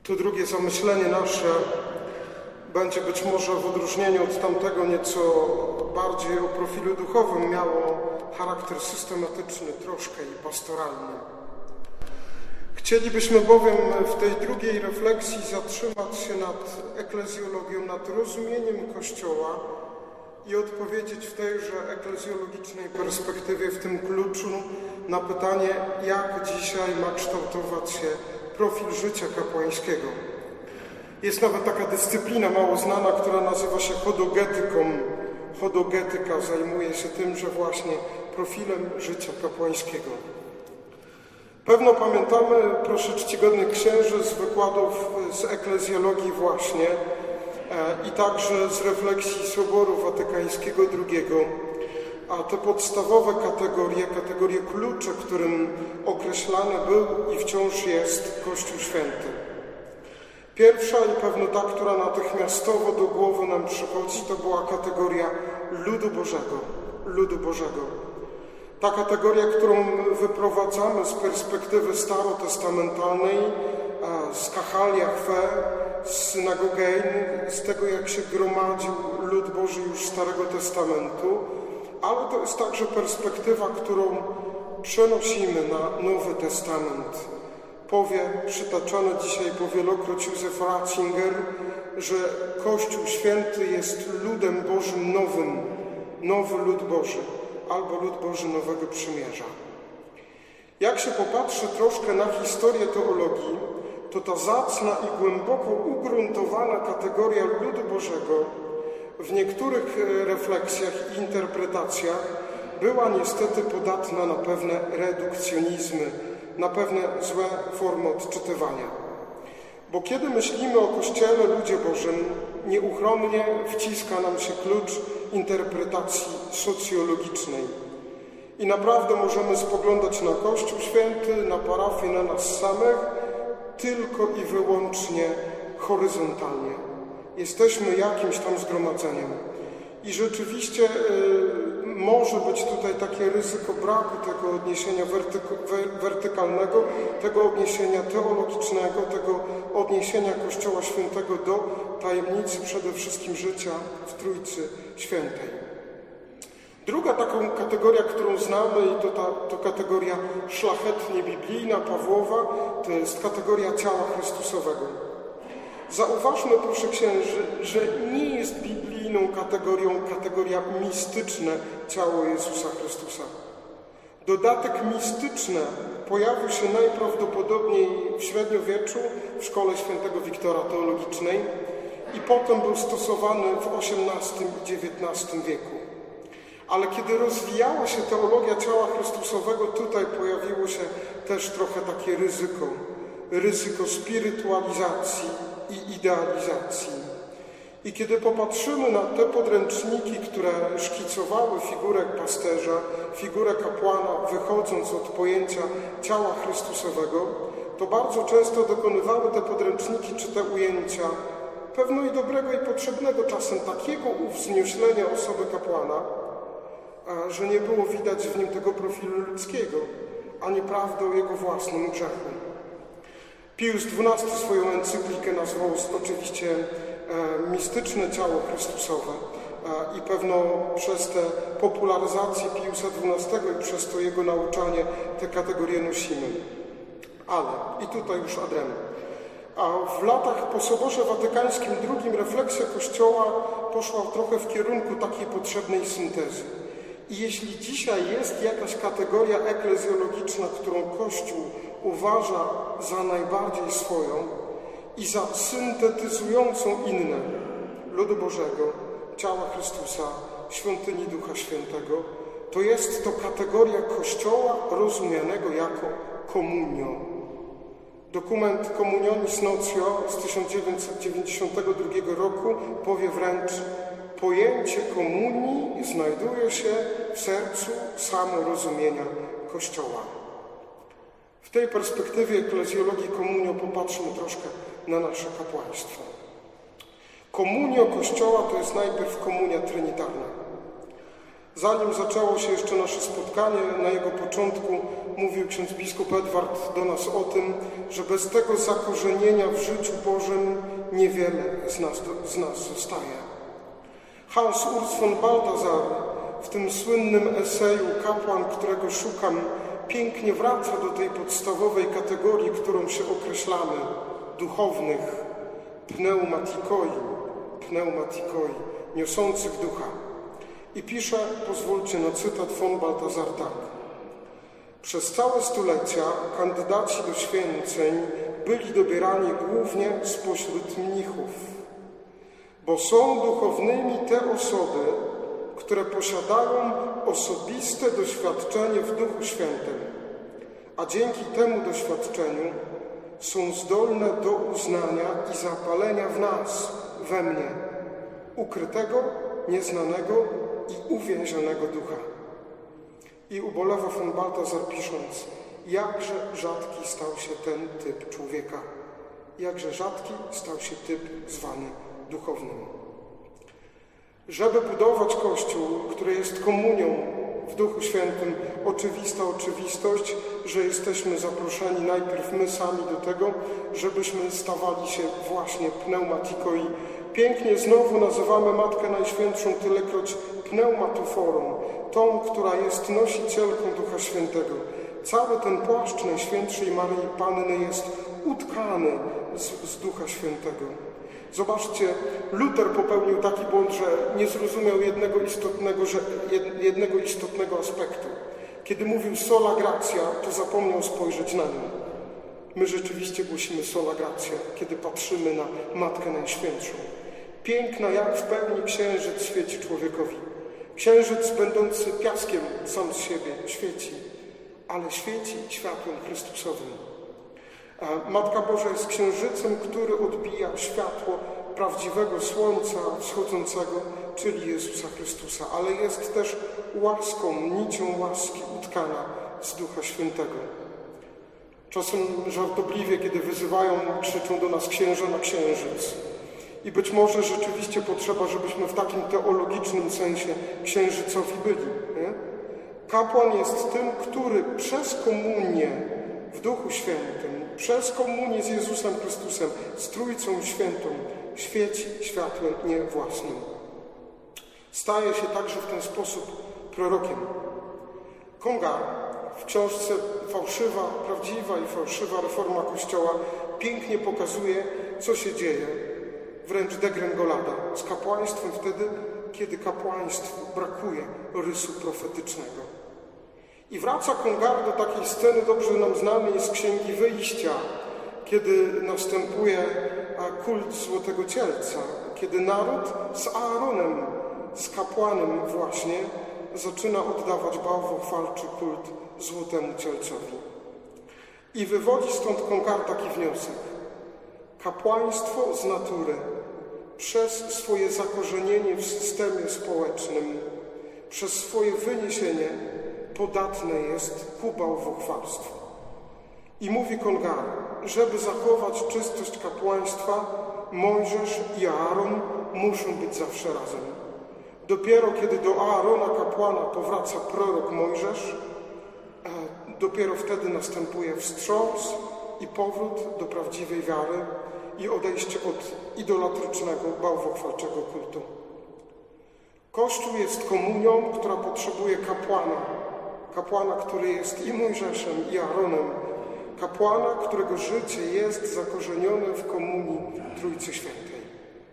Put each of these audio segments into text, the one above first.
To drugie zamyślenie nasze będzie być może w odróżnieniu od tamtego nieco bardziej o profilu duchowym miało charakter systematyczny troszkę i pastoralny. Chcielibyśmy bowiem w tej drugiej refleksji zatrzymać się nad eklezjologią, nad rozumieniem Kościoła i odpowiedzieć w tejże eklezjologicznej perspektywie, w tym kluczu na pytanie, jak dzisiaj ma kształtować się profil życia kapłańskiego. Jest nawet taka dyscyplina mało znana, która nazywa się hodogetyką. Hodogetyka zajmuje się tym, że właśnie profilem życia kapłańskiego. Pewno pamiętamy, proszę czcigodnych księży, z wykładów z eklezjologii właśnie i także z refleksji Soboru Watykańskiego II, a te podstawowe kategorie klucze, którym określany był i wciąż jest Kościół Święty. Pierwsza i pewno ta, która natychmiastowo do głowy nam przychodzi, to była kategoria ludu Bożego. Ta kategoria, którą wyprowadzamy z perspektywy starotestamentalnej, z Kachalia Chwe, z synagogei, z tego, jak się gromadził lud Boży już Starego Testamentu, ale to jest także perspektywa, którą przenosimy na Nowy Testament. Powie, przytaczany dzisiaj powielokroć Józef Ratzinger, że Kościół Święty jest ludem Bożym nowym, nowy lud Boży, albo lud Boży Nowego Przymierza. Jak się popatrzy troszkę na historię teologii, to ta zacna i głęboko ugruntowana kategoria ludu Bożego w niektórych refleksjach i interpretacjach była niestety podatna na pewne redukcjonizmy, na pewne złe formy odczytywania. Bo kiedy myślimy o Kościele, ludzie Bożym, nieuchronnie wciska nam się klucz interpretacji socjologicznej. I naprawdę możemy spoglądać na Kościół Święty, na parafię, na nas samych, tylko i wyłącznie horyzontalnie. Jesteśmy jakimś tam zgromadzeniem. I rzeczywiście może być tutaj takie ryzyko braku tego odniesienia wertykalnego, tego odniesienia teologicznego, tego odniesienia Kościoła Świętego do tajemnicy przede wszystkim życia w Trójcy Świętej. Druga taką kategoria, którą znamy, i to kategoria szlachetnie biblijna, Pawłowa, to jest kategoria ciała Chrystusowego. Zauważmy, proszę księży, że nie jest biblijną kategorią kategoria mistyczne ciało Jezusa Chrystusa. Dodatek mistyczne pojawił się najprawdopodobniej w średniowieczu w szkole świętego Wiktora Teologicznej i potem był stosowany w XVIII i XIX wieku. Ale kiedy rozwijała się teologia ciała Chrystusowego, tutaj pojawiło się też trochę takie ryzyko spirytualizacji i idealizacji. I kiedy popatrzymy na te podręczniki, które szkicowały figurę pasterza, figurę kapłana, wychodząc od pojęcia ciała Chrystusowego, to bardzo często dokonywały te podręczniki czy te ujęcia pewno i dobrego i potrzebnego czasem takiego uwznioślenia osoby kapłana, że nie było widać w nim tego profilu ludzkiego, ani prawdy o jego własnym grzechu. Pius XII swoją encyklikę nazwał oczywiście mistyczne ciało Chrystusowe i pewno przez tę popularyzację Piusa XII i przez to jego nauczanie te kategorie nosimy. Ale, i tutaj już ad rem, a w latach po Soborze Watykańskim II refleksja Kościoła poszła trochę w kierunku takiej potrzebnej syntezy. I jeśli dzisiaj jest jakaś kategoria eklezjologiczna, którą Kościół uważa za najbardziej swoją i za syntetyzującą inne ludu Bożego, ciała Chrystusa, świątyni Ducha Świętego, to jest to kategoria Kościoła rozumianego jako communio. Dokument Communionis Notio z 1992 roku powie wręcz: pojęcie komunii znajduje się w sercu samorozumienia Kościoła. W tej perspektywie eklezjologii communio popatrzmy troszkę na nasze kapłaństwo. Communio Kościoła to jest najpierw komunia trinitarna. Zanim zaczęło się jeszcze nasze spotkanie, na jego początku mówił ksiądz biskup Edward do nas o tym, że bez tego zakorzenienia w życiu Bożym niewiele z nas zostaje. Hans Urs von Balthasar w tym słynnym eseju Kapłan, którego szukam, pięknie wraca do tej podstawowej kategorii, którą się określamy, duchownych, pneumatikoi, niosących ducha. I pisze, pozwólcie na cytat von Balthasar tak. Przez całe stulecia kandydaci do święceń byli dobierani głównie spośród mnichów, bo są duchownymi te osoby, które posiadają osobiste doświadczenie w Duchu Świętym, a dzięki temu doświadczeniu są zdolne do uznania i zapalenia w nas, we mnie, ukrytego, nieznanego i uwięzionego ducha. I ubolewa von Balthasar pisząc, jakże rzadki stał się ten typ człowieka, jakże rzadki stał się typ zwany duchownym. Żeby budować Kościół, który jest komunią w Duchu Świętym, oczywista oczywistość, że jesteśmy zaproszeni najpierw my sami do tego, żebyśmy stawali się właśnie pneumatikoi. Pięknie znowu nazywamy Matkę Najświętszą tylekroć pneumatoforą, tą, która jest nosicielką Ducha Świętego. Cały ten płaszcz Najświętszej Maryi Panny jest utkany z Ducha Świętego. Zobaczcie, Luter popełnił taki błąd, że nie zrozumiał jednego istotnego aspektu. Kiedy mówił sola gratia, to zapomniał spojrzeć na nią. My rzeczywiście głosimy sola gratia, kiedy patrzymy na Matkę Najświętszą. Piękna jak w pełni księżyc świeci człowiekowi. Księżyc będący piaskiem sam z siebie świeci, ale świeci światłem Chrystusowym. Matka Boża jest księżycem, który odbija światło prawdziwego słońca wschodzącego, czyli Jezusa Chrystusa, ale jest też łaską, nicią łaski utkana z Ducha Świętego. Czasem żartobliwie, kiedy wyzywają, krzyczą do nas księża na księżyc. I być może rzeczywiście potrzeba, żebyśmy w takim teologicznym sensie księżycowi byli. Nie? Kapłan jest tym, który przez komunię w Duchu Świętym, przez komunię z Jezusem Chrystusem, z Trójcą Świętą, świeci światłem nie własnym. Staje się także w ten sposób prorokiem. Congar w książce Fałszywa, prawdziwa i fałszywa reforma Kościoła pięknie pokazuje, co się dzieje, wręcz degrengolada, z kapłaństwem wtedy, kiedy kapłaństwu brakuje rysu profetycznego. I wraca Congar do takiej sceny dobrze nam znanej z Księgi Wyjścia, kiedy następuje kult Złotego Cielca, kiedy naród z Aaronem, z kapłanem właśnie, zaczyna oddawać bałwochwalczy kult Złotemu Cielcowi. I wywodzi stąd Congar taki wniosek. Kapłaństwo z natury przez swoje zakorzenienie w systemie społecznym, przez swoje wyniesienie podatne jest ku bałwochwalstwu. I mówi Congar, żeby zachować czystość kapłaństwa, Mojżesz i Aaron muszą być zawsze razem. Dopiero kiedy do Aarona kapłana powraca prorok Mojżesz, dopiero wtedy następuje wstrząs i powrót do prawdziwej wiary i odejście od idolatrycznego, bałwochwalczego kultu. Kościół jest komunią, która potrzebuje kapłana, który jest i Mojżeszem, i Aaronem, kapłana, którego życie jest zakorzenione w komunii Trójcy Świętej.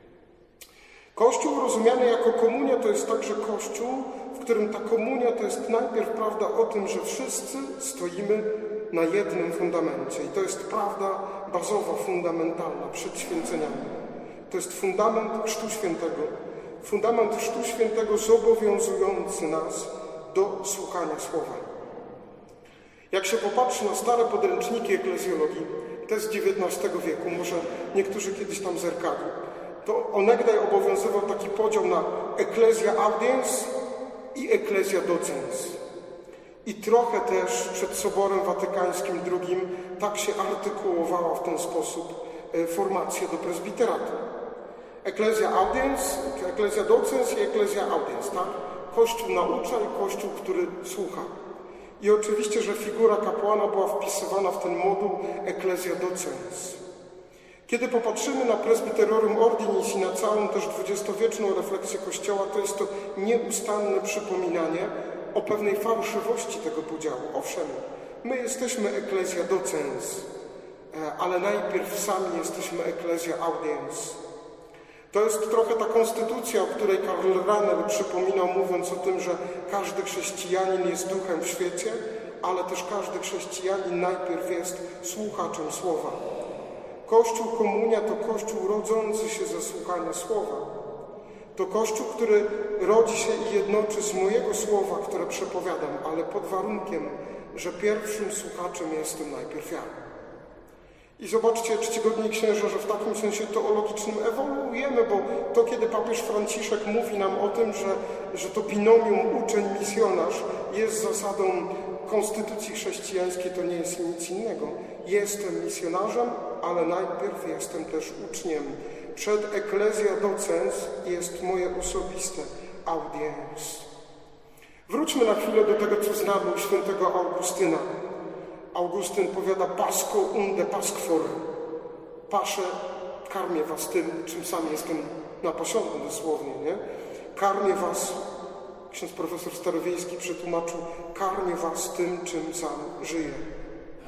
Kościół rozumiany jako komunia to jest także Kościół, w którym ta komunia to jest najpierw prawda o tym, że wszyscy stoimy na jednym fundamencie. I to jest prawda bazowa, fundamentalna przed święceniami. To jest fundament Chrztu Świętego. Fundament Chrztu Świętego zobowiązujący nas do słuchania Słowa. Jak się popatrzy na stare podręczniki eklezjologii, te z XIX wieku, może niektórzy kiedyś tam zerkali, to onegdaj obowiązywał taki podział na ecclesia audiens i ecclesia docens. I trochę też przed Soborem Watykańskim II tak się artykułowała w ten sposób formacja do prezbiteratu. Ecclesia audiens, ecclesia docens i ecclesia audiens, tak? Kościół naucza i Kościół, który słucha. I oczywiście, że figura kapłana była wpisywana w ten moduł Ecclesia Docens. Kiedy popatrzymy na Presbyterium Ordinis i na całą też dwudziestowieczną refleksję Kościoła, to jest to nieustanne przypominanie o pewnej fałszywości tego podziału. Owszem, my jesteśmy Ecclesia Docens, ale najpierw sami jesteśmy Ecclesia Audiens. To jest trochę ta konstytucja, o której Karl Rahner przypominał, mówiąc o tym, że każdy chrześcijanin jest duchem w świecie, ale też każdy chrześcijanin najpierw jest słuchaczem słowa. Kościół komunia to Kościół rodzący się ze słuchania słowa. To Kościół, który rodzi się i jednoczy z mojego słowa, które przepowiadam, ale pod warunkiem, że pierwszym słuchaczem jestem najpierw ja. I zobaczcie, czcigodni księża, że w takim sensie teologicznym ewoluujemy, bo to, kiedy papież Franciszek mówi nam o tym, że to binomium uczeń-misjonarz jest zasadą konstytucji chrześcijańskiej, to nie jest nic innego. Jestem misjonarzem, ale najpierw jestem też uczniem. Przed Ecclesia Docens jest moje osobiste audiens. Wróćmy na chwilę do tego, co znamy u świętego Augustyna. Augustyn powiada: pasco unde pascfor. Paszę, karmię was tym, czym sam jestem napasiony dosłownie, nie? Karmię was, ksiądz profesor Starowiejski przetłumaczył, karmię was tym, czym sam żyję.